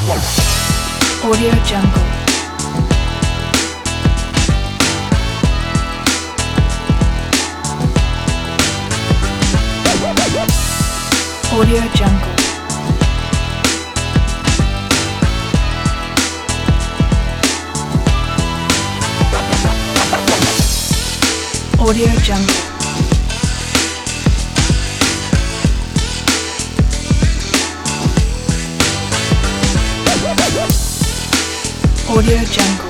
Audio Jungle. Audio Jungle. Audio Jungle. Audio Jungle.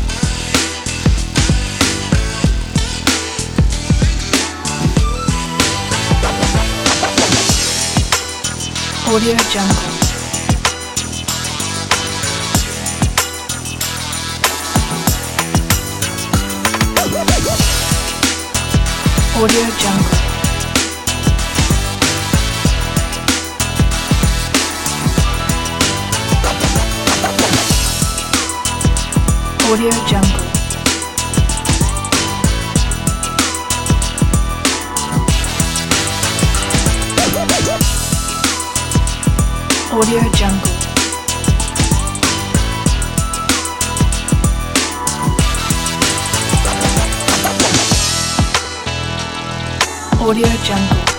Audio Jungle. Audio Jungle. Audio Jungle. Audio Jungle. Audio Jungle.